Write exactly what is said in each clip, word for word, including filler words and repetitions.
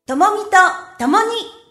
ともみとともに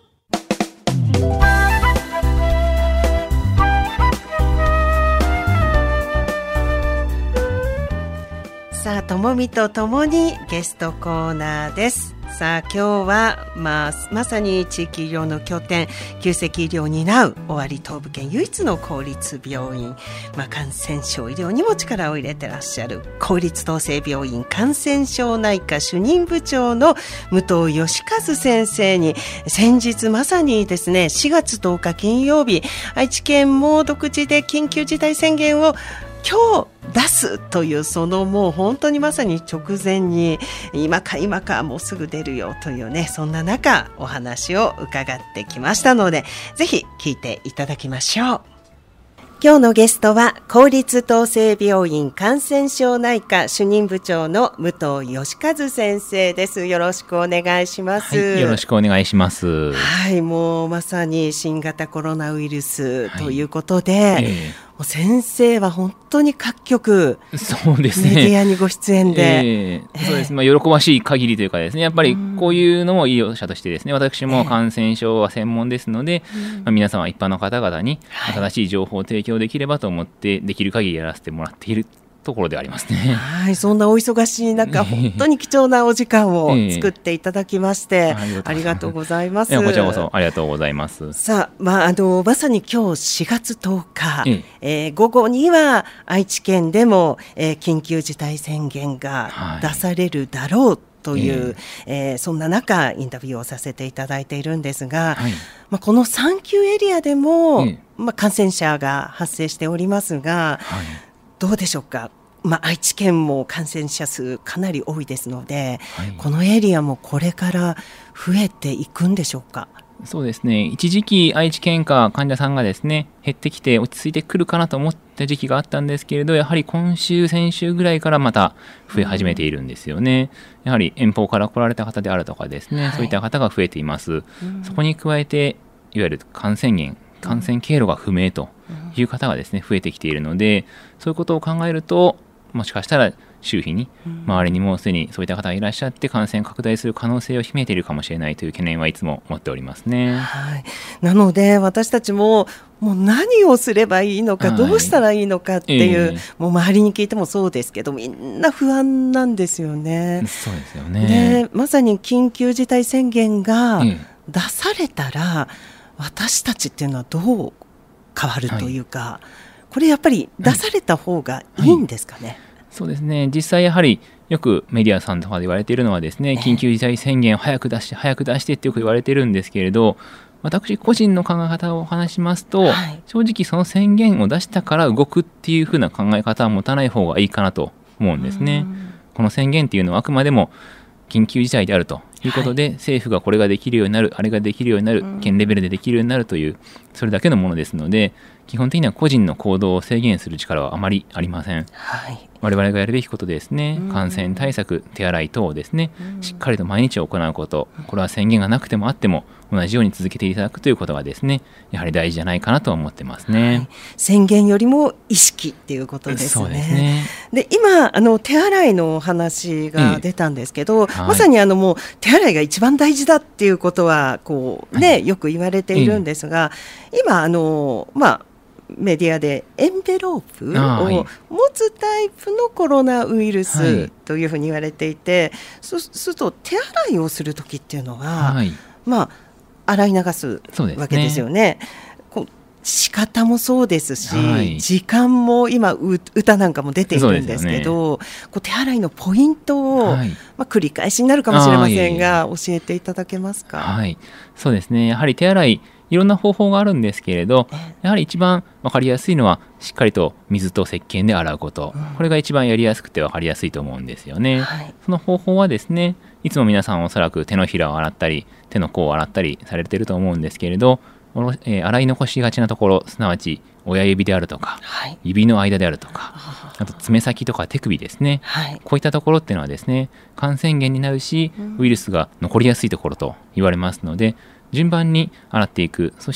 さあ、ともみとともにゲストコーナーです。さあ、今日は、まあ、まさに地域医療の拠点、急性期医療を担う尾張東部県唯一の公立病院、まあ、感染症医療にも力を入れてらっしゃる公立統制病院感染症内科主任部長の武藤義和先生に、先日まさにですね、しがつとおか金曜日、愛知県も独自で緊急事態宣言を今日出すという、そのもう本当にまさに直前に今か今かもうすぐ出るよというね、そんな中お話を伺ってきましたので、ぜひ聞いていただきましょう。今日のゲストは公立統制病院感染症内科主任部長の武藤義和先生です。よろしくお願いします。 はい、よろしくお願いします。 はい、もうまさに新型コロナウイルスということで、 はい、えーもう先生は本当に各局そうですね、 メディアにご出演で、 えー、そうです、まあ、喜ばしい限りというかですね、やっぱりこういうのも医療者としてですね、私も感染症は専門ですので、えーまあ、皆様一般の方々に正しい情報を提供できればと思ってできる限りやらせてもらっているところでありますね。 はい、そんなお忙しい中、本当に貴重なお時間を作っていただきまして、えー、ありがとうございます。 いや、こちらこそありがとうございます。 さあ、まあ、あのまさに今日しがつとおか、えーえー、午後には愛知県でも、えー、緊急事態宣言が出されるだろうという、えーえー、そんな中インタビューをさせていただいているんですが、はい、まあ、このさん級エリアでも、えーまあ、感染者が発生しておりますが、はい、どうでしょうか。まあ、愛知県も感染者数かなり多いですので、はい、このエリアもこれから増えていくんでしょうか。 そうですね、一時期愛知県下患者さんがですね減ってきて落ち着いてくるかなと思った時期があったんですけれど、やはり今週先週ぐらいからまた増え始めているんですよね、うん、やはり遠方から来られた方であるとかですね、はい、そういった方が増えています、うん、そこに加えていわゆる感染源感染経路が不明という方がですね増えてきているので、そういうことを考えるともしかしたら周囲に周りにもすでにそういった方がいらっしゃって感染拡大する可能性を秘めているかもしれないという懸念はいつも持っておりますね。 はい、なので私たちももう何をすればいいのか、はい、どうしたらいいのかっていう、えー、もう周りに聞いてもそうですけどみんな不安なんですよね。 そうですよね。 でまさに緊急事態宣言が出されたら、えー、私たちっていうのはどう変わるというか、はい、これやっぱり出された方がいいんですかね。はいはい、 そうですね、実際やはりよくメディアさんとかで言われているのはですね、緊急事態宣言を早く出して早く出してってよく言われているんですけれど、私個人の考え方を話しますと、はい、正直その宣言を出したから動くっていう風な考え方は持たない方がいいかなと思うんですね。この宣言っていうのはあくまでも緊急事態であるということで、はい、政府がこれができるようになる、あれができるようになる、県レベルでできるようになるというそれだけのものですので、基本的には個人の行動を制限する力はあまりありません。はい、我々がやるべきことですね、感染対策、手洗い等をですね、しっかりと毎日行うこと、これは宣言がなくてもあっても同じように続けていただくということがですね、やはり大事じゃないかなと思ってますね。はい、 宣言よりも意識っていうことですね。 そうですね。 で今あの手洗いの話が出たんですけど、ええ、まさにあのもう手洗いが一番大事だっていうことはこう、ね、はい、よく言われているんですが、ええ、今あのまあメディアでエンベロープを持つタイプのコロナウイルスというふうに言われていて、はい、そうすると手洗いをするときっていうのは、はい、まあ洗い流すわけですよね。こう仕方もそうですし、はい、時間も今歌なんかも出ているんですけど、ね、こう手洗いのポイントを、はい、まあ、繰り返しになるかもしれませんが教えていただけますか。 はい、そうですね、やはり手洗いいろんな方法があるんですけれど、やはり一番分かりやすいのはしっかりと水と石鹸で洗うこと、うん、これが一番やりやすくて分かりやすいと思うんですよね。はい、その方法はですね、いつも皆さんおそらく手のひらを洗ったり手の甲を洗ったりされていると思うんですけれど、えー、洗い残しがちなところ、すなわち親指であるとか、はい、指の間であるとか、あと爪先とか手首ですね、はい、こういったところっていうのはですね、感染源になるし、ウイルスが残りやすいところと言われますので、順番に洗っていく、そして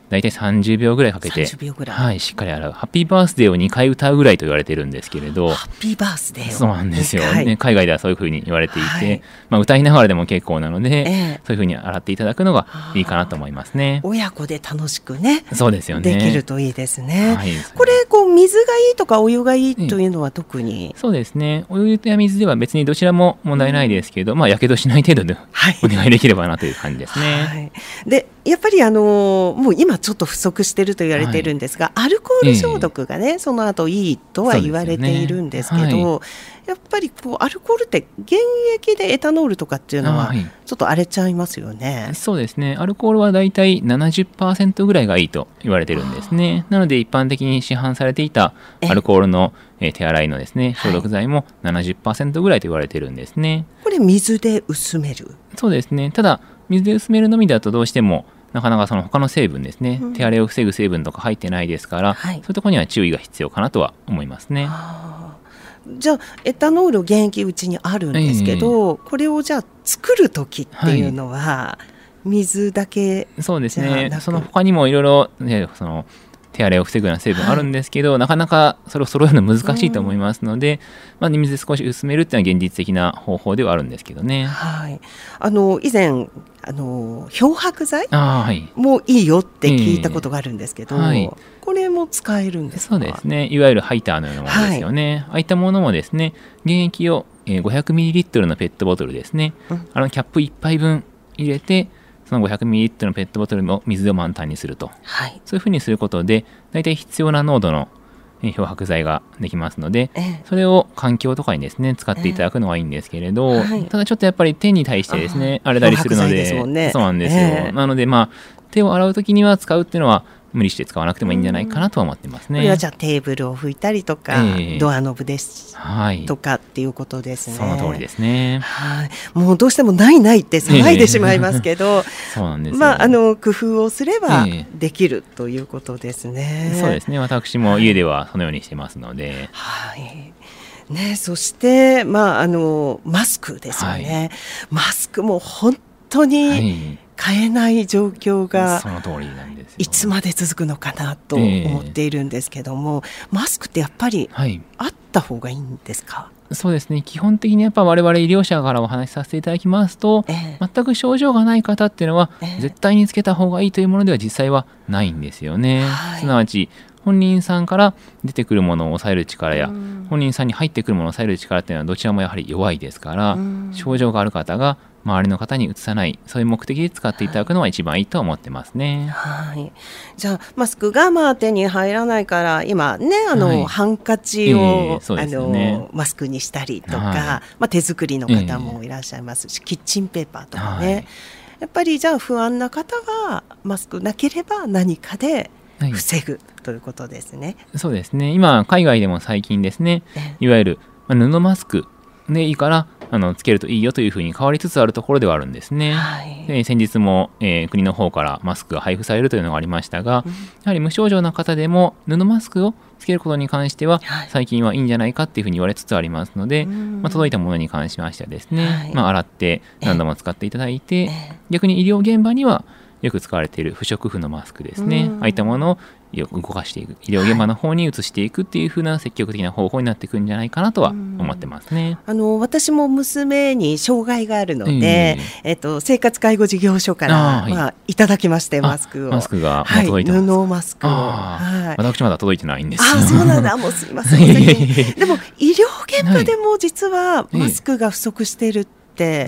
だいたいさんじゅうびょうぐらいかけて、 さんじゅうびょうぐらい、 はい、しっかり洗う。ハッピーバースデーをにかい歌うぐらいと言われてるんですけれど、 ハッピーバースデーをそうなんですよ、 はいね、海外ではそういうふうに言われていて、 はい、 まあ、歌いながらでも結構なので、 ええ、 そういうふうに洗っていただくのがいいかなと思いますね。 親子で楽しくね、 そうですよね、 できるといいですね、 はい、 これこう水がいいとかお湯がいいというのは特に、 ええ、そうですね、お湯や水では別にどちらも問題ないですけど、まあやけどしない程度でお願いできればなという感じですね。 はい、でやっぱりあのもう今ちょっと不足していると言われているんですが、はい、アルコール消毒がね、えー、その後いいとは言われているんですけど、ね、はい、やっぱりこうアルコールって原液でエタノールとかっていうのはちょっと荒れちゃいますよね。 はい、そうですね、アルコールはだいたい ななじゅっパーセント ぐらいがいいと言われてるんですね。なので一般的に市販されていたアルコールの手洗いのですね、消毒剤も ななじゅっパーセント ぐらいと言われてるんですね。 これ水で薄める？ そうですね、ただ水で薄めるのみだとどうしてもなかなかその他の成分ですね、うん、手荒れを防ぐ成分とか入ってないですから、はい、そういうところには注意が必要かなとは思いますね。 じゃあエタノール原液うちにあるんですけど、えー、これをじゃあ作る時っていうのは水だけじゃなく、はい、そうですね、 その他にもいろいろね、その手荒れを防ぐような成分あるんですけど、はい、なかなかそれを揃えるの難しいと思いますので、うん、まあ、水で少し薄めるっていうのは現実的な方法ではあるんですけどね。 はい、あの以前あの漂白剤もいいよって聞いたことがあるんですけど、えーはい、これも使えるんですか？ そうですね、いわゆるハイターのようなものですよね、はい、ああいったものもですね、原液を ごひゃくミリリットル のペットボトルですね、うん、あのキャップいっぱいぶん入れて、その ごひゃくミリリットル のペットボトルも水を満タンにすると、はい、そういうふうにすることで大体必要な濃度の漂白剤ができますので、ええ、それを環境とかにですね使っていただくのはいいんですけれど、えはい、ただちょっとやっぱり手に対してですね荒れたりするの で, で、ね、そうなんですよ、え、なのでまあ手を洗うときには使うっていうのは無理して使わなくてもいいんじゃないかなとは思ってますね。 これはじゃあテーブルを拭いたりとか、えー、ドアノブです、はい、とかっていうことですね。 その通りですね。 はい、もうどうしてもないないって騒いでしまいますけど、えー、そうなんですよ、まあ、あの工夫をすればできるということですね。 えー、そうですね、私も家ではそのようにしてますので、 はいね、そして、まあ、あのマスクですよね、はい、マスクも本当に、はい、買えない状況がいつまで続くのかなと思っているんですけども、えー、マスクってやっぱりあった方がいいんですか？ はい、そうですね、基本的にやっぱ我々医療者からお話しさせていただきますと、えー、全く症状がない方っていうのは、えー、絶対につけた方がいいというものでは実際はないんですよね。はい、すなわち本人さんから出てくるものを抑える力や、うん、本人さんに入ってくるものを抑える力っていうのはどちらもやはり弱いですから、うん、症状がある方が周りの方にうつさない、そういう目的で使っていただくのは一番いいと思ってますね。 はい、じゃあマスクがまあ手に入らないから今ねあの、はい、ハンカチを、えーね、あのマスクにしたりとか、はい、まあ、手作りの方もいらっしゃいますし、えー、キッチンペーパーとかね、はい、やっぱりじゃあ不安な方はマスクなければ何かで防ぐ、はい、ということですね。 そうですね、今海外でも最近ですね、いわゆる布マスクでいいからあのつけるといいよというふうに変わりつつあるところではあるんですね。はい、で先日も、えー、国の方からマスクが配布されるというのがありましたが、うん、やはり無症状な方でも布マスクをつけることに関しては、はい、最近はいいんじゃないかっていうふうに言われつつありますので、まあ、届いたものに関しましてはですね、はい、まあ、洗って何度も使っていただいて、逆に医療現場にはよく使われている不織布のマスクですね、ああいったものをよく動かしていく、医療現場の方に移していくっていう風な積極的な方法になっていくんじゃないかなとは思ってますね。 あの私も娘に障害があるので、えーえー、と生活介護事業所から、はいまあ、いただきましてマスクをマスクがもう届いてます、 はい、布マスクを、はい、 私まだ届いてないんです。 あそうなんだ、もうすいませんでも医療現場でも実はマスクが不足しているって、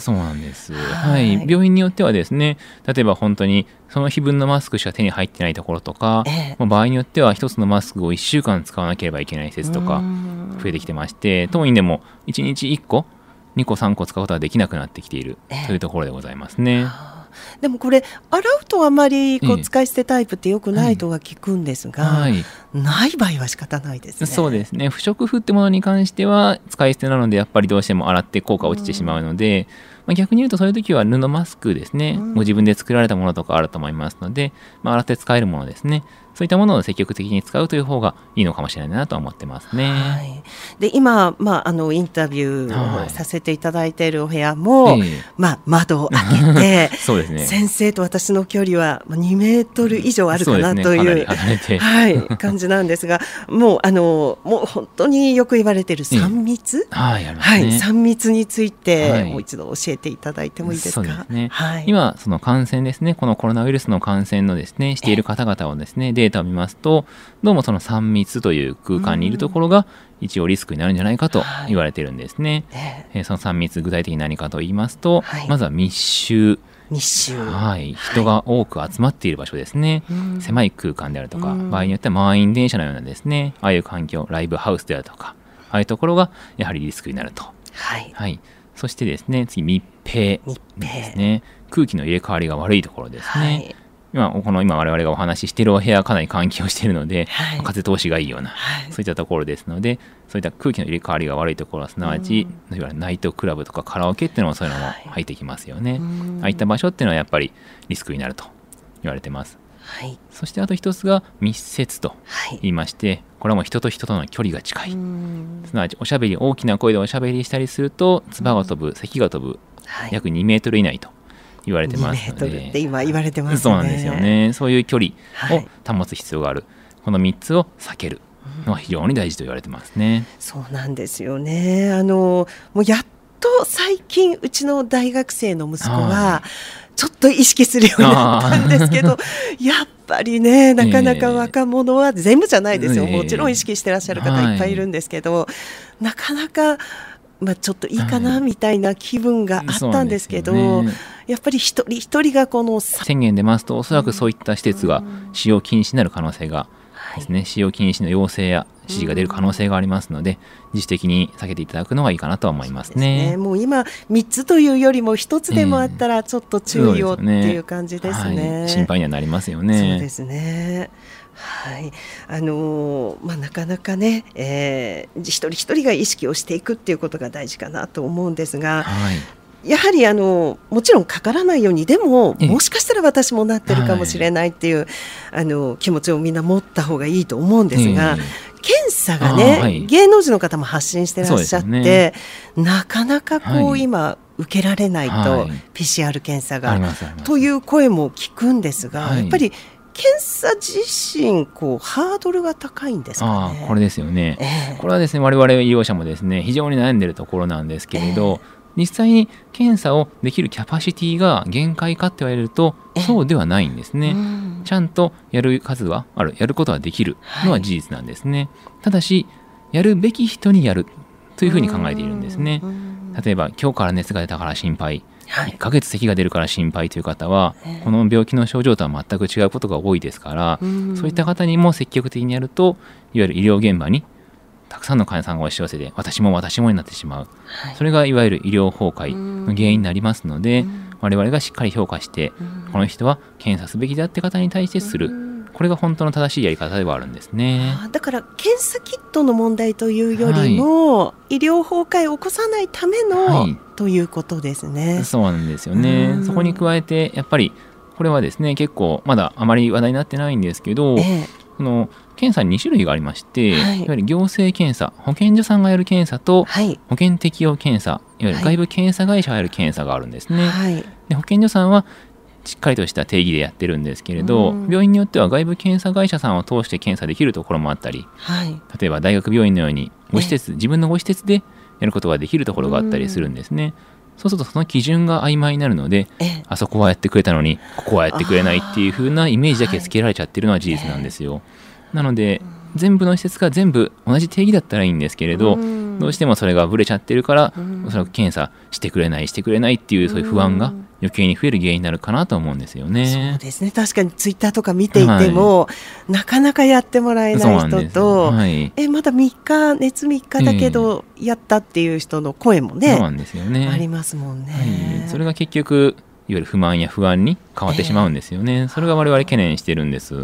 そうなんです、はいはい、病院によってはですね、例えば本当にその日分のマスクしか手に入ってないところとか、えー、場合によっては一つのマスクをいっしゅうかん使わなければいけない説とか増えてきてまして、当院でもいちにちいっこにこさんこ使うことができなくなってきているというところでございますね。 でもこれ洗うとあまりこう使い捨てタイプって良くないとは聞くんですが、はいはい、ない場合は仕方ないですね。 そうですね、不織布ってものに関しては使い捨てなのでやっぱりどうしても洗って効果落ちてしまうので、ままあ、逆に言うとそういう時は布マスクですね、 うん、 ご自分で作られたものとかあると思いますので、まあ、洗って使えるものですね、そういったものを積極的に使うという方がいいのかもしれないなと思ってますね。 はい、で今、まあ、あのインタビューをさせていただいているお部屋も、はい、まあ、窓を開けてそうです、ね、先生と私の距離はにメートル以上あるかなという、 ね、離れてはい、感じなんですがもうあのもう本当によく言われているさん密、 はいはい、さん密について、はい、もう一度教えていただいてもいいですか。 そうですね、 はい、 今その感染ですね、このコロナウイルスの感染のですねしている方々をですねデータを見ますと、どうもそのさん密という空間にいるところが一応リスクになるんじゃないかと言われているんですね、はい、えー、そのさん密具体的に何かと言いますと、はい、まずは密集密集、 はい、人が多く集まっている場所ですね、はい、狭い空間であるとか、場合によっては満員電車のようなですねああいう環境、ライブハウスであるとか、ああいうところがやはりリスクになると、 はいはい、 そしてですね次密閉ですね、空気の入れ替わりが悪いところですね、はい、今この今我々がお話ししているお部屋はかなり換気をしているので、はい、風通しがいいような、はい、そういったところですので、そういった空気の入れ替わりが悪いところはすなわち、うん、いわゆるナイトクラブとかカラオケっていうのもそういうのも入ってきますよね、はい、ああいった場所っていうのはやっぱりリスクになると言われてます、はい、そしてあと一つが密接と言いまして、はい、これはもう人と人との距離が近い、すなわちおしゃべり大きな声でおしゃべりしたりすると唾が飛ぶ、咳が飛ぶ、はい、約にメートル以内と言われてますので、 にメートルって今言われてますね。 そうなんですよね。そういう距離を保つ必要がある、はい、このみっつを避けるのは非常に大事と言われてますね、 うん、そうなんですよね。あのもうやっと最近うちの大学生の息子はちょっと意識するようになったんですけど、やっぱりねなかなか若者は全部じゃないですよ、えー、もちろん意識してらっしゃる方いっぱいいるんですけど、はい、なかなかまあ、ちょっといいかなみたいな気分があったんですけど、はいね、やっぱり一人一人がこの宣言出ますとおそらくそういった施設が使用禁止になる可能性がですね、はい、使用禁止の要請や指示が出る可能性がありますので、自主的に避けていただくのがいいかなとは思いますね。そうですね、もう今みっつというよりもひとつでもあったらちょっと注意をっていう感じですね、 えーはい、心配にはなりますよね。 そうですね、はい、あのーまあ、なかなかね、えー、一人一人が意識をしていくっていうことが大事かなと思うんですが、はい、やはりあのもちろんかからないように、でももしかしたら私もなってるかもしれないっていう、はい、あの気持ちをみんな持った方がいいと思うんですが、検査がね、はい、芸能人の方も発信してらっしゃって、ね、なかなかこう、はい、今受けられないと、はい、ピーシーアール 検査がという声も聞くんですが、はい、やっぱり検査自身こうハードルが高いんですかね。 あ、これですよね、えー、これはですね我々医療者もですね非常に悩んでいるところなんですけれど、えー、実際に検査をできるキャパシティが限界かって言われるとそうではないんですね、えー、ちゃんとやる数はある、やることはできるのは事実なんですね、はい、ただしやるべき人にやるというふうに考えているんですね。例えば今日から熱が出たから心配、はい、いっかげつ咳が出るから心配という方は、えー、この病気の症状とは全く違うことが多いですから、そういった方にも積極的にやるといわゆる医療現場にたくさんの患者さんが押し寄せて私も私もになってしまう、はい、それがいわゆる医療崩壊の原因になりますので、我々がしっかり評価してこの人は検査すべきだって方に対してする、これが本当の正しいやり方ではあるんですね。 だから検査キットの問題というよりも、はい、医療崩壊を起こさないための、はい、ということですね。 そうなんですよね。そこに加えてやっぱりこれはですね結構まだあまり話題になってないんですけど、ええ、この検査にに種類がありまして、はい、いわゆる行政検査、保健所さんがやる検査と、はい、保険適用検査、いわゆる外部検査会社がやる検査があるんですね、はい、で保健所さんはしっかりとした定義でやってるんですけれど、病院によっては外部検査会社さんを通して検査できるところもあったり、はい、例えば大学病院のようにご施設、自分のご施設でやることができるところがあったりするんですね。そうするとその基準が曖昧になるので、あそこはやってくれたのにここはやってくれないっていう風なイメージだけつけられちゃってるのは事実なんですよ。なので全部の施設が全部同じ定義だったらいいんですけれど、どうしてもそれがブレちゃってるからおそらく検査してくれないしてくれないっていうそういう不安が余計に増える原因になるかなと思うんですよね。 そうですね、確かにツイッターとか見ていても、はい、なかなかやってもらえない人と、はい、えまだみっか熱みっかだけどやったっていう人の声もね、 そうなんですよね、 ありますもんね、 はい、それが結局いわゆる不満や不安に変わってしまうんですよね、えー、それが我々懸念してるんです。 うん、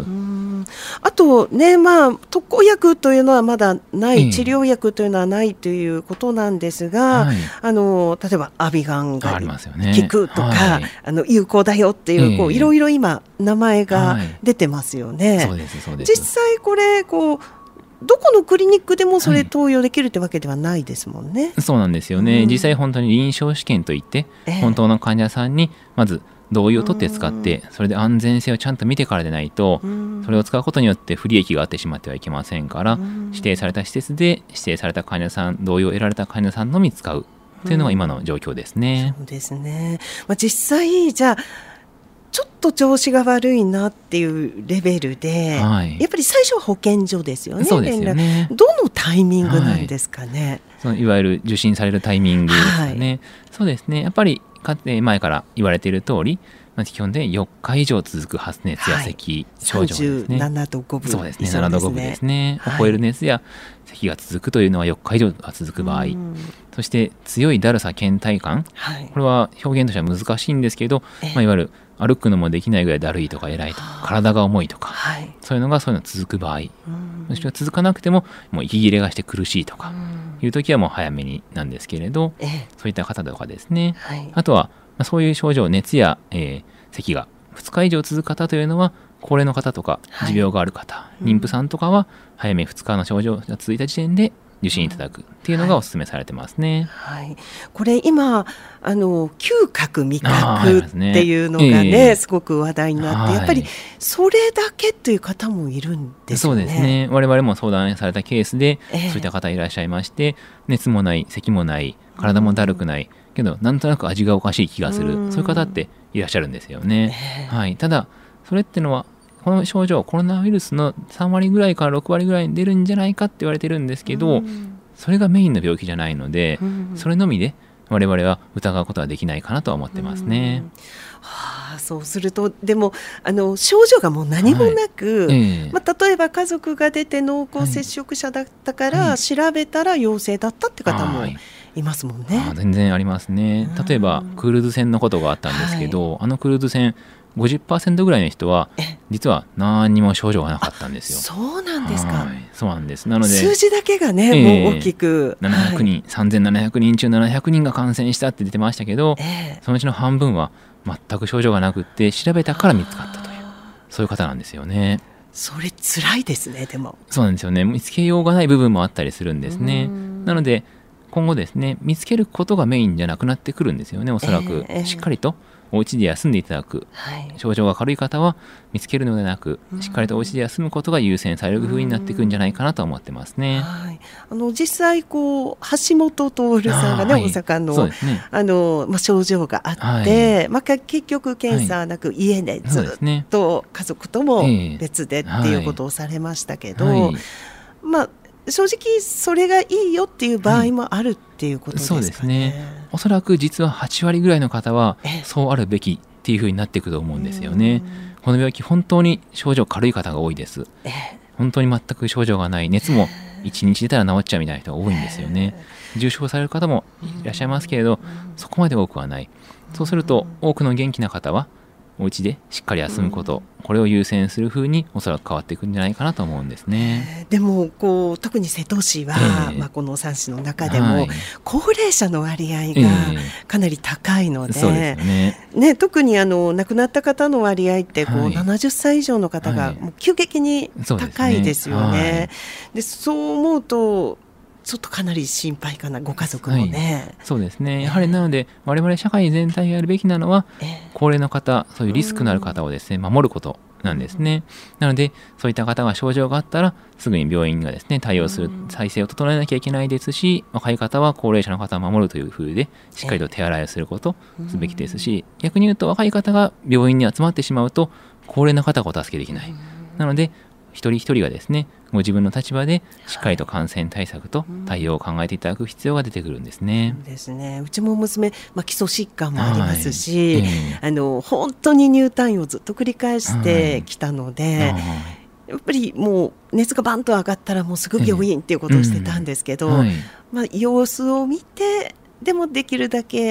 あとね、まあ、特効薬というのはまだない、えー、治療薬というのはないということなんですが、はい、あの例えばアビガンが効くとか、はい、あの有効だよっていう、えー、こういろいろ今名前が出てますよね、はい、 そうですそうです。 実際これこうどこのクリニックでもそれ投与できるってわけではないですもんね、はい、 そうなんですよね、うん、実際本当に臨床試験といって、えー、本当の患者さんにまず同意を取って使って、それで安全性をちゃんと見てからでないと、それを使うことによって不利益があってしまってはいけませんから、指定された施設で指定された患者さん、同意を得られた患者さんのみ使うというのが今の状況ですね、 うん、そうですね、まあ、実際じゃあちょっと調子が悪いなっていうレベルで、はい、やっぱり最初は保健所ですよね。 そうですよね。 どのタイミングなんですかね、はい、 そのいわゆる受診されるタイミングですかね、はい、そうですね。やっぱりかつて前から言われている通り、まあ、基本でよっか以上続く発熱や咳、はい、症状ですね。 さんじゅうななどごぶそうですね、ななどごぶですね、はい、を超える熱や咳が続くというのはよっか以上が続く場合、そして強いだるさ倦怠感、はい、これは表現としては難しいんですけど、まあ、いわゆる歩くのもできないぐらいだるいとか偉いとか体が重いとか、はい、そういうのがそういうの続く場合、もしくは続かなくてももう息切れがして苦しいとかいう時はもう早めになんですけれど、そういった方とかですね、はい、あとはそういう症状、熱や、えー、咳がふつか以上続く方というのは高齢の方とか持病がある方、はい、妊婦さんとかは早めふつかの症状が続いた時点で受診いただくっていうのがお勧めされてますね、 はいはい、これ今あの嗅覚味覚っていうのが ね, ね、えー、すごく話題になって、はい、やっぱりそれだけという方もいるんですよね。 そうですね、我々も相談されたケースで、えー、そういった方いらっしゃいまして、熱もない咳もない体もだるくない、うん、けどなんとなく味がおかしい気がする、うん、そういう方っていらっしゃるんですよね、えーはい、ただそれってのはこの症状コロナウイルスのさんわりぐらいからろくわりぐらいに出るんじゃないかって言われてるんですけど、うん、それがメインの病気じゃないので、うん、それのみで我々は疑うことはできないかなとは思ってますね、うんはあ、そうするとでもあの症状がもう何もなく、はいえーまあ、例えば家族が出て濃厚接触者だったから、はい、調べたら陽性だったって方もいますもんね、 あ全然ありますね。例えばクルーズ船のことがあったんですけど、はい、あのクルーズ船 ごじゅっパーセント ぐらいの人は実は何にも症状がなかったんですよ。 そうなんですか。 はいそうなんです。なので数字だけがね、えー、もう大きくななひゃくにん、はい、さんぜんななひゃくにん中ななひゃくにんが感染したって出てましたけど、えー、そのうちの半分は全く症状がなくって調べたから見つかったというそういう方なんですよね。 それ辛いですね。でもそうなんですよね。見つけようがない部分もあったりするんですね。なので今後ですね見つけることがメインじゃなくなってくるんですよね。おそらく、えー、しっかりとお家で休んでいただく、はい、症状が軽い方は見つけるのではなく、しっかりとお家で休むことが優先される風になっていくんじゃないかなと思ってますね。 はい、あの実際こう橋本徹さんがね、はい、大阪の、ねあのまあ、症状があって、はいまあ、結局検査なく家でずっと家族とも別でっていうことをされましたけど、はいはいまあ正直それがいいよっていう場合もあるっていうことですかね、はい、そうですね。 おそらく実ははちわりぐらいの方はそうあるべきっていう風になっていくと思うんですよね。この病気本当に症状軽い方が多いです。本当に全く症状がない熱もいちにち出たら治っちゃうみたいな人が多いんですよね。重症される方もいらっしゃいますけれどそこまで多くはない。そうすると多くの元気な方はお家でしっかり休むこと、うん、これを優先する風におそらく変わっていくんじゃないかなと思うんですね。 えー、でもこう特に瀬戸市は、えーまあ、このさん市の中でも、はい、高齢者の割合がかなり高いので、えーそうですよねね、特にあの亡くなった方の割合ってこう、はい、ななじゅっさい以上の方がもう急激に高いですよね。はい、で、はい、そう思うとちょっとかなり心配かな、ご家族もね。 はい、そうですね。やはりなので、えー、我々社会全体がやるべきなのは、えー、高齢の方、そういうリスクのある方をですね、守ることなんですね。なので、そういった方が症状があったら、すぐに病院がですね、対応する体制を整えなきゃいけないですし、若い方は高齢者の方を守るという風で、しっかりと手洗いをすることすべきですし、逆に言うと若い方が病院に集まってしまうと、高齢の方がお助けできない。なので、一人一人がですねご自分の立場でしっかりと感染対策と対応を考えていただく必要が出てくるんですね。 そうですね。うちも娘、まあ、基礎疾患もありますし、はいえー、あの本当に入退院をずっと繰り返してきたので、はい、やっぱりもう熱がバンと上がったらもうすぐ病院っていうことをしてたんですけど、えーうんはいまあ、様子を見てでもできるだけ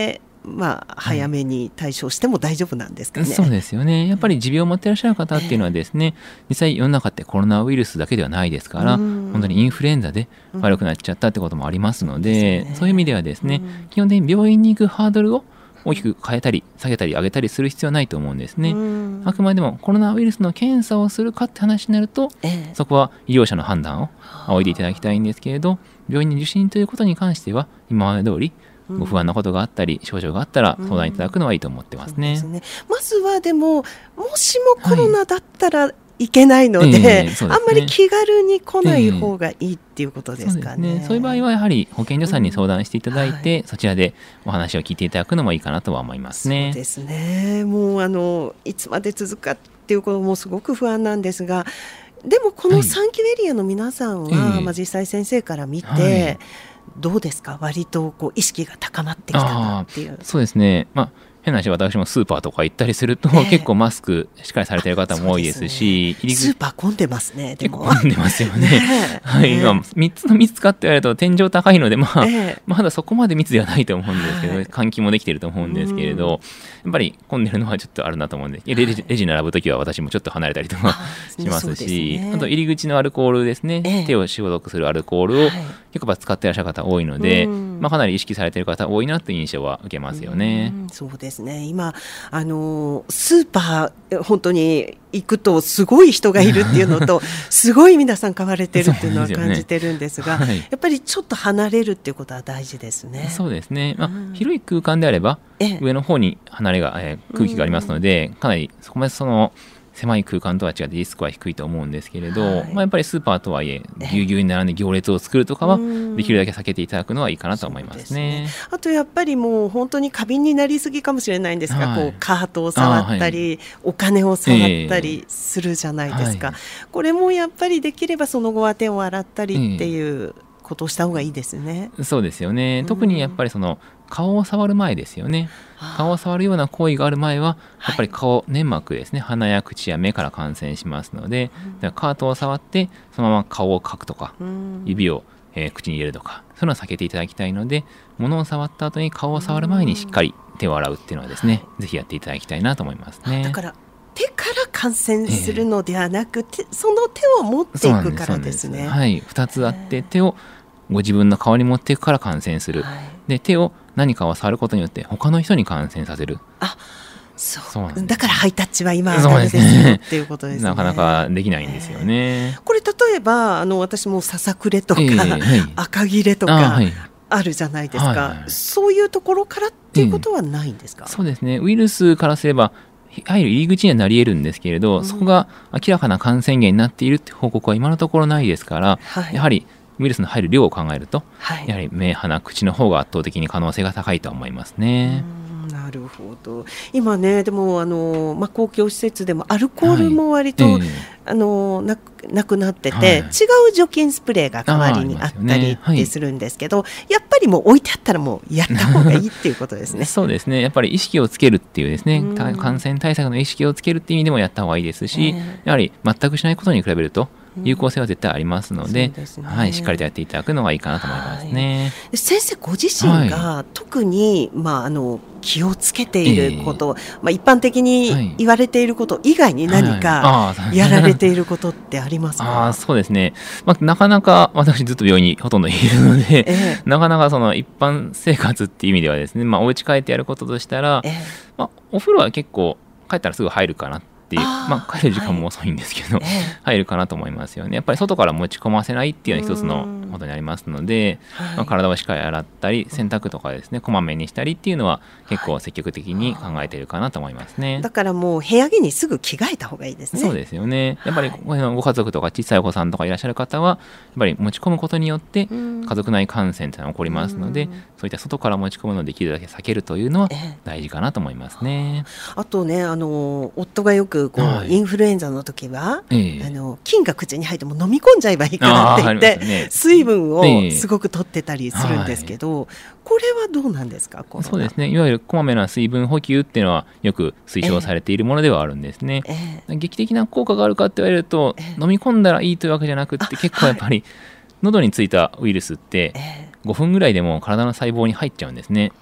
まあ、早めに対処しても大丈夫なんですかね。 そうですよね。やっぱり持病を持っていらっしゃる方っていうのはですね、えー、実際世の中ってコロナウイルスだけではないですから、本当にインフルエンザで悪くなっちゃったってこともありますので、うん、そういう意味ではですね、基本的に病院に行くハードルを大きく変えたり下げたり上げたりする必要はないと思うんですね。あくまでもコロナウイルスの検査をするかって話になると、えー、そこは医療者の判断を仰いでいただきたいんですけれど、病院に受診ということに関しては今まで通りご不安なことがあったり症状があったら相談いただくのはいいと思ってますね。うん、そうですね。 まずはでももしもコロナだったら、はい、いけないので、えーでね、あんまり気軽に来ない方がいいっていうことですかね。 えー、そうですね。そういう場合はやはり保健所さんに相談していただいて、うん、はい、そちらでお話を聞いていただくのもいいかなとは思いますね。 そうですね。もうあのいつまで続くかっていうこともすごく不安なんですが、でもこのさん級エリアの皆さんは、はい、まあ、実際先生から見て、はい、どうですか、割とこう意識が高まってきたなっていう。 そうですね、まあ変な話、私もスーパーとか行ったりすると、えー、結構マスクしっかりされている方も多いですし、 ですね、スーパー混んでますね。 結構混んでますよね。ねはい、今みっつの密かって言われると天井高いので、まあえー、まだそこまで密ではないと思うんですけど、はい、換気もできていると思うんですけれど、やっぱり混んでるのはちょっとあるなと思うんで、レジ、レジ並ぶときは私もちょっと離れたりとかしますし、ね、あと入り口のアルコールですね、えー、手を消毒するアルコールを結構使っていらっしゃる方多いので、まあ、かなり意識されている方多いなという印象は受けますよね。 うん、そうですね。今あのスーパー本当に行くとすごい人がいるっていうのとすごい皆さん買われてるっていうのは感じてるんですが、はい、やっぱりちょっと離れるっていうことは大事ですね。 そうですね、まあ、うん、広い空間であれば上の方に離れが、えー、空気がありますので、かなりそこまでその狭い空間とは違ってリスクは低いと思うんですけれど、はい、まあ、やっぱりスーパーとはいえぎゅうぎゅうに並んで行列を作るとかはできるだけ避けていただくのはいいかなと思いますね。 そうですね。あとやっぱりもう本当に過敏になりすぎかもしれないんですが、はい、こうカートを触ったり、はい、お金を触ったりするじゃないですか、えーはい、これもやっぱりできればその後は手を洗ったりっていうことをした方がいいですね。 えー、そうですよね。特にやっぱりその顔を触る前ですよね。顔を触るような行為がある前はやっぱり顔、はい、粘膜ですね、鼻や口や目から感染しますので、だからカートを触ってそのまま顔をかくとか、指を、えー、口に入れるとか、そういうのを避けていただきたいので、物を触った後に顔を触る前にしっかり手を洗うっていうのはですね、ぜひやっていただきたいなと思いますね。 だから手から感染するのではなくて、えー、その手を持っていくからですね。 はい、ふたつあって、手をご自分の顔に持っていくから感染する、はい、で手を何かを触ることによって他の人に感染させる。 あ、そう、そうだからハイタッチは今はダメですよっていうことですね。 なかなかできないんですよね。 えー、これ例えばあの私もささくれとか、えーはい、赤切れとかあるじゃないですか、はいはい、そういうところからっていうことはないんですか。 えー、そうですね。ウイルスからすれば入る入り口にはなり得るんですけれど、うん、そこが明らかな感染源になっているって報告は今のところないですから、はい、やはりウイルスの入る量を考えると、はい、やはり目、鼻、口の方が圧倒的に可能性が高いと思いますね。 うん、なるほど。今ね、でもあの、まあ、公共施設でもアルコールも割と、はい、えー、あの な, なくなってて、はい、違う除菌スプレーが代わりにあったりってするんですけど、ね、はい、やっぱりもう置いてあったらもうやった方がいいっていうことですね。 そうですね。やっぱり意識をつけるっていうですね、感染対策の意識をつけるっていう意味でもやった方がいいですし、えー、やはり全くしないことに比べると有効性は絶対ありますので、うん、ね、はい、しっかりとやっていただくのがいいかなと思いますね。 はい、先生ご自身が特に、はい、まあ、あの気をつけていること、えーまあ、一般的に言われていること以外に何かやられていることってありますか。 はいはい、あそうですね、まあ、なかなか私ずっと病院にほとんどいるので、えー、なかなかその一般生活っていう意味ではですね、まあ、お家帰ってやることとしたら、えーまあ、お風呂は結構帰ったらすぐ入るかなっていう、あ、まあ、帰る時間も遅いんですけど、はい、入るかなと思いますよね。やっぱり外から持ち込ませないっていうのが一つのことになりますので、まあ、体をしっかり洗ったり洗濯とかですねこまめにしたりっていうのは結構積極的に考えているかなと思いますね。 だからもう部屋着にすぐ着替えた方がいいですね。 そうですよね。やっぱりご家族とか小さいお子さんとかいらっしゃる方はやっぱり持ち込むことによって家族内感染というのが起こりますので、そういった外から持ち込むのをできるだけ避けるというのは大事かなと思いますね。 あとね、あの夫がよくこう、はい、インフルエンザの時は、ええ、あの菌が口に入っても飲み込んじゃえばいいからって言って、ね、水分をすごく取ってたりするんですけど、ええ、これはどうなんですか。このそうですね、いわゆるこまめな水分補給っていうのはよく推奨されているものではあるんですね。ええ、劇的な効果があるかって言われると、ええ、飲み込んだらいいというわけじゃなくって、結構やっぱり、はい、喉についたウイルスってごふんぐらいでも体の細胞に入っちゃうんですね。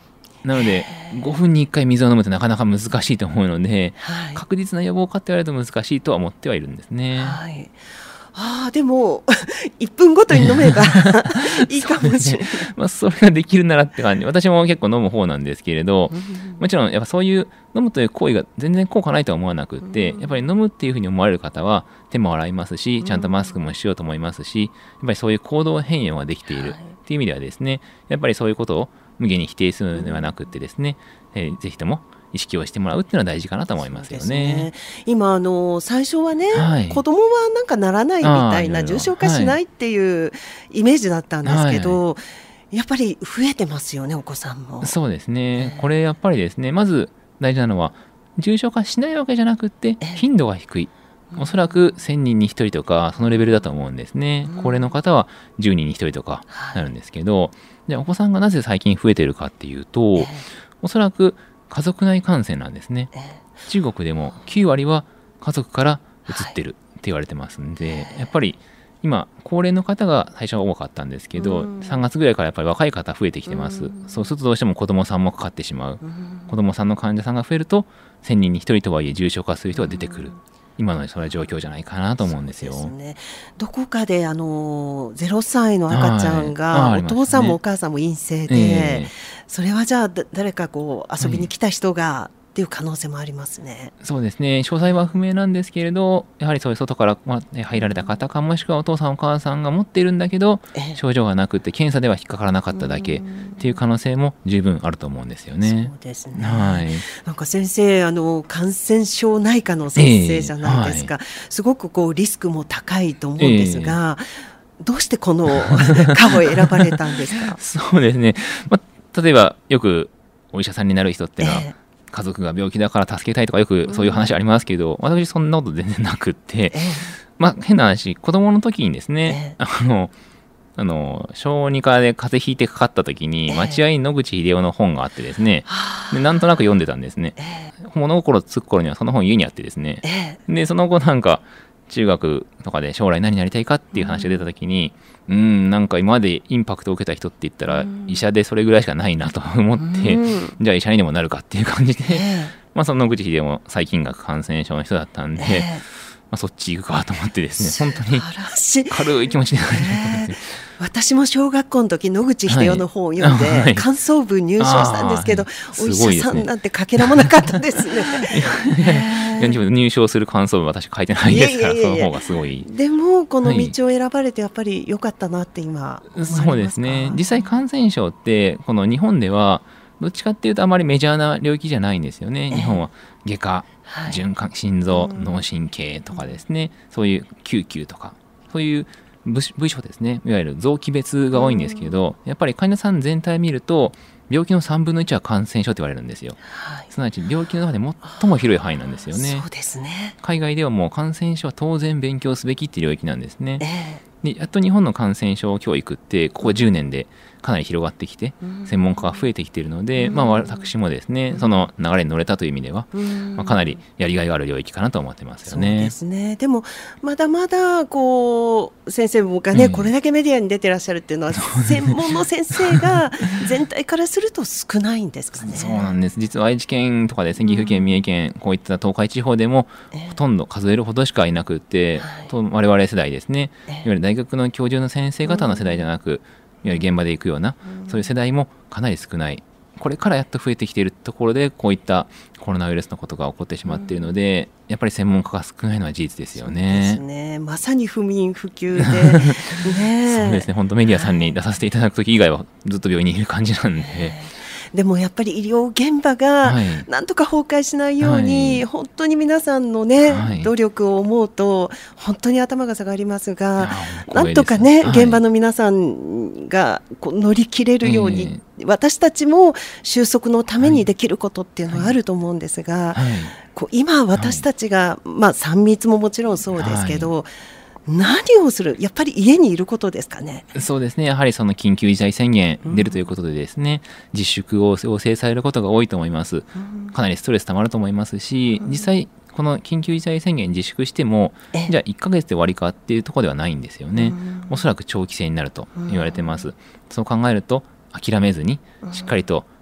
なのでごふんにいっかい水を飲むってなかなか難しいと思うので、はい、確実な予防かって言われると難しいとは思ってはいるんですね。はい、 あでもいっぷんごとに飲めばいいかもしれない。 そ、ねまあ、それができるならって感じ。私も結構飲む方なんですけれど、もちろんやっぱそういう飲むという行為が全然効果ないとは思わなくって、やっぱり飲むっていうふうに思われる方は手も洗いますし、ちゃんとマスクもしようと思いますし、やっぱりそういう行動変容ができているっていう意味ではですね、やっぱりそういうことを無限に否定するのではなくってですね、えー、ぜひとも意識をしてもらうっていうのは大事かなと思いますよね。 ね今あの最初はね、はい、子供はなんかならないみたいな重症化しないっていうイメージだったんですけど、はい、やっぱり増えてますよね、お子さんも。 そうですね、これやっぱりですね、まず大事なのは重症化しないわけじゃなくて頻度が低い、おそらくせんにんにひとりとかそのレベルだと思うんですね。高齢の方はじゅうにんにひとりとかなるんですけど、はい、でお子さんがなぜ最近増えているかっていうと、おそらく家族内感染なんですね。中国でもきゅうわりは家族から移ってるって言われてますんで、やっぱり今高齢の方が最初は多かったんですけど、さんがつぐらいからやっぱり若い方増えてきてます。そうするとどうしても子どもさんもかかってしまう。子どもさんの患者さんが増えるとせんにんにひとりとはいえ重症化する人が出てくる。今のそれは状況じゃないかなと思うんですよ。 そうですね、どこかであのゼロさいの赤ちゃんがお父さんもお母さんも陰性で、えー、それはじゃあ誰かこう遊びに来た人がっていう可能性もありますね。 そうですね、詳細は不明なんですけれど、やはりそういう外から入られた方か、もしくはお父さんお母さんが持っているんだけど症状がなくて検査では引っかからなかっただけっていう可能性も十分あると思うんですよね。 そうですね、 はい、 なんか先生あの感染症内科の先生じゃないですか、えーはい、すごくこうリスクも高いと思うんですが、えー、どうしてこの科を選ばれたんですか？ そうですね、まあ、例えばよくお医者さんになる人ってのは、えー家族が病気だから助けたいとかよくそういう話ありますけど、うん、私そんなこと全然なくって、えー、まあ変な話、子供の時にですね、えー、あのあの小児科で風邪ひいてかかった時に、えー、待合に野口英世の本があってですね、でなんとなく読んでたんですね、えー、物心つく頃にはその本家にあってですね、えー、でその後なんか中学とかで将来何になりたいかっていう話が出た時に、うん、うんなんか今までインパクトを受けた人って言ったら、うん、医者でそれぐらいしかないなと思って、うん、じゃあ医者にでもなるかっていう感じで、えーまあ、その野口英世も細菌学感染症の人だったんで、えーまあ、そっち行くかと思ってですね、本当に軽い気持ちで、えー、 私も小学校の時野口英世の本を読んで、はい、感想文入賞したんですけど、はい、お医者さんなんてかけらもなかったですね。 入賞する感想文私書いてないですから、いやいやいやいや、その方がすごい。 でもこの道を選ばれてやっぱり良かったなって今思いますか？ そうですね、実際感染症ってこの日本ではどっちかっていうとあまりメジャーな領域じゃないんですよね。日本は外科、はい、循環、心臓、脳神経とかですね、うん、そういう救急とかそういう部署ですね、いわゆる臓器別が多いんですけど、やっぱり患者さん全体見ると病気のさんぶんのいちは感染症って言われるんですよ、はい、すなわち病気の中で最も広い範囲なんですよね。 そうですね、 海外ではもう感染症は当然勉強すべきっていう領域なんですね、えー、でやっと日本の感染症教育ってここじゅうねんでかなり広がってきて専門家が増えてきているので、まあ、私もですねその流れに乗れたという意味では、まあ、かなりやりがいがある領域かなと思ってますよね。 そうですね、でもまだまだこう先生がね、うん、これだけメディアに出てらっしゃるっていうのは専門の先生が全体からすると少ないんですかね。 そうなんです、実は愛知県とかですね、岐阜県、三重県、こういった東海地方でもほとんど数えるほどしかいなくって、えー、我々世代ですね、いわゆる大学の教授の先生方の世代じゃなく、うんいわゆる現場で行くような、うん、そういう世代もかなり少ない。これからやっと増えてきているところでこういったコロナウイルスのことが起こってしまっているので、うん、やっぱり専門家が少ないのは事実ですよね。 そうですね、まさに不眠不休で、 ね、そうですね、本当メディアさんに出させていただくとき以外はずっと病院にいる感じなんで、 でもやっぱり医療現場がなんとか崩壊しないように、はい、本当に皆さんのね、はい、努力を思うと本当に頭が下がりますが、なんとかね、はい、現場の皆さんがこう乗り切れるように、えー、私たちも収束のためにできることっていうのはあると思うんですが、はいはい、こう今私たちが、まあ、さん密ももちろんそうですけど、はい何をする、やっぱり家にいることですかね。 そうですね、やはりその緊急事態宣言出るということでですね、うん、自粛を要請されることが多いと思います、うん、かなりストレスたまると思いますし、うん、実際この緊急事態宣言自粛してもじゃあいっかげつで終わりかっていうところではないんですよね、うん、おそらく長期戦になると言われてます、うん、そう考えると諦めずにしっかりと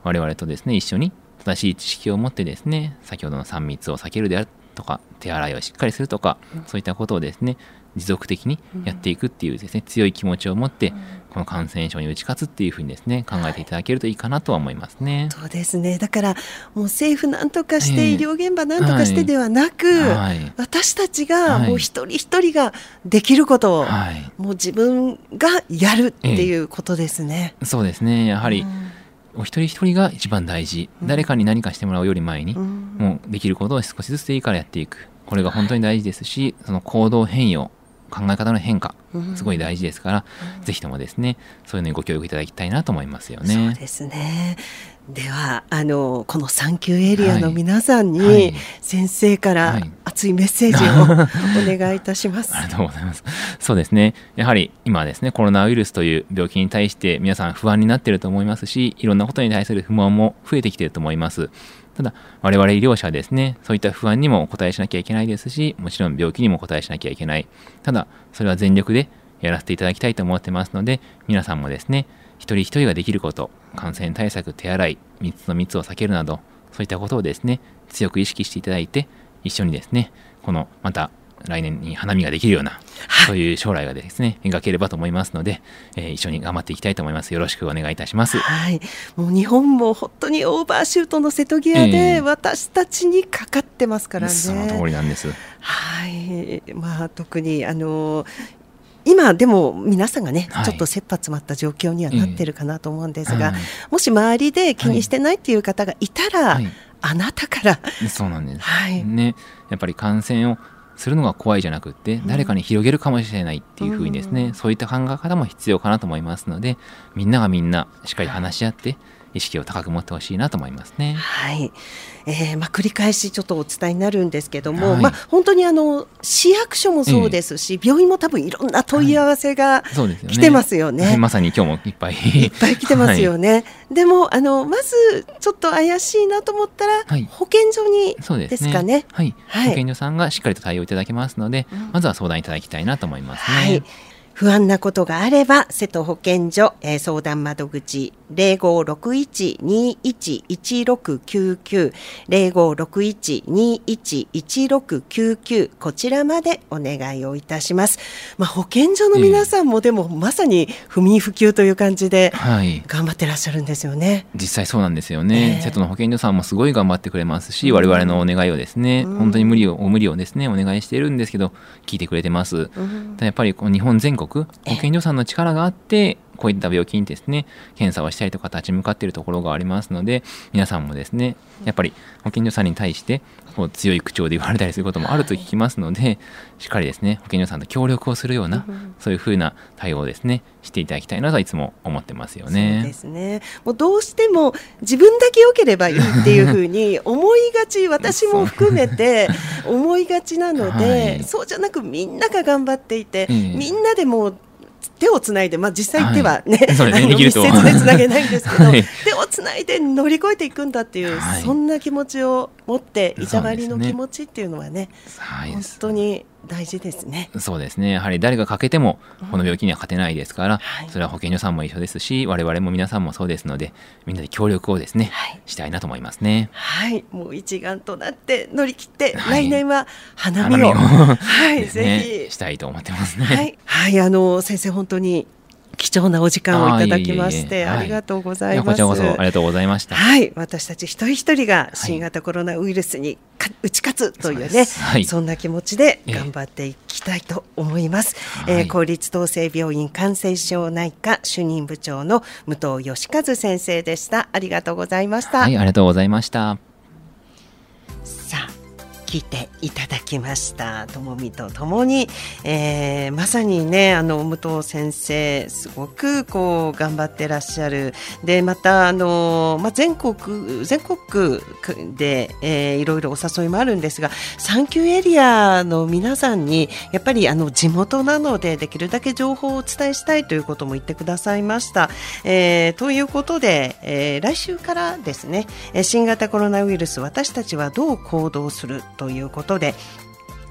我々とですね一緒に正しい知識を持ってですね、先ほどのさん密を避けるであるとか、手洗いをしっかりするとか、うん、そういったことをですね持続的にやっていくっていうですね、うん、強い気持ちを持ってこの感染症に打ち勝つっていうふうにですね考えていただけるといいかなとは思いますね。 そうですね。だからもう政府なんとかして、えー、医療現場なんとかしてではなく、はい、私たちがもう一人一人ができることを、はい、もう自分がやるっていうことですね。 えー、そうですね。やはり、うん、お一人一人が一番大事、うん、誰かに何かしてもらうより前に、うん、もうできることを少しずつでいいからやっていく、これが本当に大事ですし、はい、その行動変容、考え方の変化、すごい大事ですから、うん、ぜひともですねそういうのにご協力いただきたいなと思いますよね。 そうですね。ではあのこの産休エリアの皆さんに、はいはい、先生から熱いメッセージをお願いいたします。 ありがとうございます。そうですね、やはり今ですねコロナウイルスという病気に対して皆さん不安になっていると思いますし、いろんなことに対する不満も増えてきていると思います。ただ我々医療者はですねそういった不安にもお答えしなきゃいけないですし、もちろん病気にもお答えしなきゃいけない。ただそれは全力でやらせていただきたいと思ってますので、皆さんもですね一人一人ができること、感染対策、手洗い、密の密を避けるなど、そういったことをですね強く意識していただいて、一緒にですねこのまた来年に花見ができるような、はい、そういう将来がですね描ければと思いますので、えー、一緒に頑張っていきたいと思います。よろしくお願いいたします。 はい、もう日本も本当にオーバーシュートの瀬戸際で私たちにかかってますからね。えー、 その通りなんです。 はい、まあ、特にあの今でも皆さんがね、はい、ちょっと切羽詰まった状況にはなってるかなと思うんですが、えーはい、もし周りで気にしてないっていう方がいたら、はい、あなたからそうなんです、はいね、やっぱり感染をするのが怖いじゃなくって、誰かに広げるかもしれないっていうふうにですね、うん、そういった考え方も必要かなと思いますので、みんながみんなしっかり話し合って意識を高く持ってほしいなと思いますね。 はい、えーまあ、繰り返しちょっとお伝えになるんですけども、はい、まあ、本当にあの市役所もそうですし、えー、病院も多分いろんな問い合わせが来てますよね。 はい、まさに今日もいっぱいいっぱい来てますよね。はい、でもあのまずちょっと怪しいなと思ったら、はい、保健所にですかね。 はい、はい、保健所さんがしっかりと対応いただけますので、うん、まずは相談いただきたいなと思いますね。はい、 不安なことがあれば瀬戸保健所、えー、相談窓口 ゼロごろくいちにいちいちろくきゅうきゅう ゼロごろくいちにいちいちろくきゅうきゅう、こちらまでお願いをいたします。まあ、保健所の皆さんもでも、えー、まさに不眠不休という感じで頑張ってらっしゃるんですよね。 実際そうなんですよね。えー、瀬戸の保健所さんもすごい頑張ってくれますし、我々のお願いをですね、うん、本当に無理をお無理をですねお願いしているんですけど聞いてくれてます。うん、やっぱりこう日本全国保健所さんの力があってこういった病気にですね検査をしたりとか立ち向かっているところがありますので、皆さんもですねやっぱり保健所さんに対してこう強い口調で言われたりすることもあると聞きますので、はい、しっかりですね保健所さんと協力をするような、うん、そういうふうな対応をですねしていただきたいなといつも思ってますよね。 そうですね。もうどうしても自分だけ良ければいいっていうふうに思いがち私も含めて思いがちなので、はい、そうじゃなくみんなが頑張っていて、えー、みんなでもう手をつないで、まあ、実際手はね、はい、あの密接でつなげないんですけど、はい、手をつないで乗り越えていくんだっていう、はい、そんな気持ちを持っていたわりの気持ちっていうのはね、はい、本当に大事ですね。 そうですね。やはり誰がかけてもこの病気には勝てないですから、うん、それは保健所さんも一緒ですし我々も皆さんもそうですので、みんなで協力をですね、はい、したいなと思いますね。 はい、もう一丸となって乗り切って、はい、来年は花見を、はい、ぜひしたいと思ってますね。 はい、はい、あの先生本当に貴重なお時間をいただきましてありがとうございます。 こちらこそありがとうございました。 はい、私たち一人一人が新型コロナウイルスに打ち勝つというね、はい、そんな気持ちで頑張っていきたいと思います。えーえー、公立統制病院感染症内科主任部長の武藤義和先生でした。ありがとうございました。 はい、ありがとうございました。 さあ聞いていただきました。ともみとともに、えー、まさにねあの武藤先生すごくこう頑張ってらっしゃる。でまたあの、まあ、全国全国で、えー、いろいろお誘いもあるんですが、産休エリアの皆さんにやっぱりあの地元なのでできるだけ情報をお伝えしたいということも言ってくださいました。えー、ということで、えー、来週からですね新型コロナウイルス私たちはどう行動するということで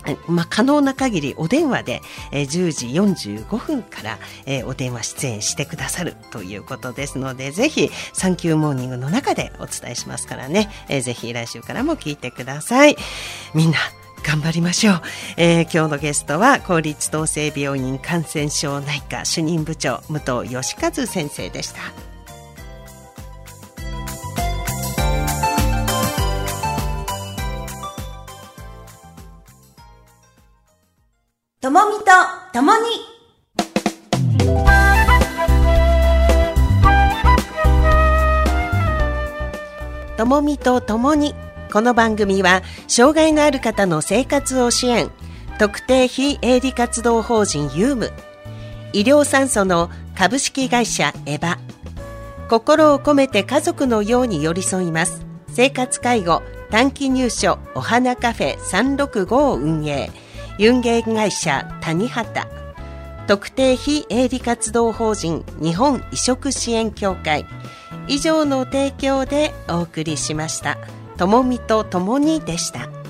まあ、可能な限りお電話で、えー、じゅうじよんじゅうごふんから、えー、お電話出演してくださるということですので、ぜひサンキューモーニングの中でお伝えしますからね、えー、ぜひ来週からも聞いてください。みんな頑張りましょう。えー、今日のゲストは公立統制病院感染症内科主任部長武藤義和先生でした。 ともみとともにともみとともに。この番組は障害のある方の生活を支援、特定非営利活動法人ユーム、医療酸素の株式会社エバ、心を込めて家族のように寄り添います生活介護短期入所お花カフェさんろくごを運営、有限会社谷畑、特定非営利活動法人日本移植支援協会、以上の提供でお送りしました。ともみとともにでした。